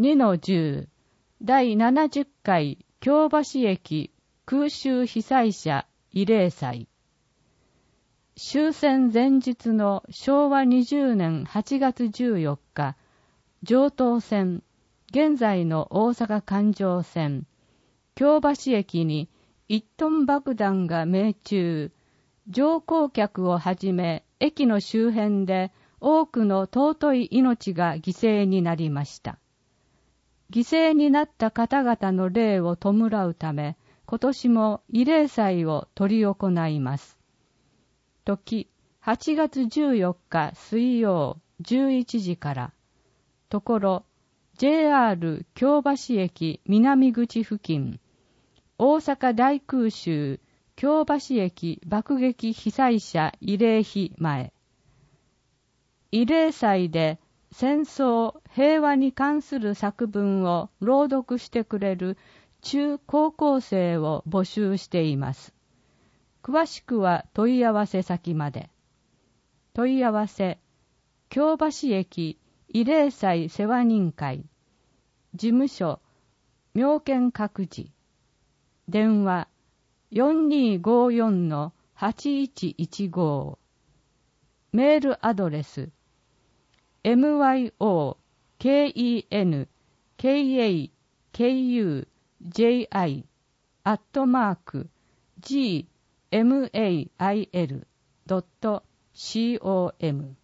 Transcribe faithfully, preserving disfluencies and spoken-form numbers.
にのじゅう 第ななじゅっかい京橋駅空襲被災者慰霊祭。終戦前日のしょうわにじゅうねんはちがつじゅうよっか、常東線、現在の大阪環状線、京橋駅にいちトン爆弾が命中、乗降客をはじめ駅の周辺で多くの尊い命が犠牲になりました。犠牲になった方々の霊を弔うため、今年も慰霊祭を執り行います。時、はちがつじゅうよっか水曜じゅういちじから、ところ、ジェイアール 京橋駅南口付近、大阪大空襲京橋駅爆撃被災者慰霊碑前。慰霊祭で戦争、平和に関する作文を朗読してくれる中高校生を募集しています。詳しくは問い合わせ先まで。問い合わせ、京橋駅慰霊祭世話人会、事務所、妙見各自、電話 よんにーごーよんのはちいちいちご、メールアドレス、エムワイオーケーイーエヌケーエーケーユージェイアイ アットマーク ジーエムエーアイエル ドット コム